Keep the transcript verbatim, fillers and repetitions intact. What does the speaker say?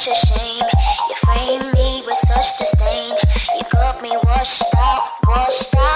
such a shame. You framed me with such disdain. You got me washed out, washed out.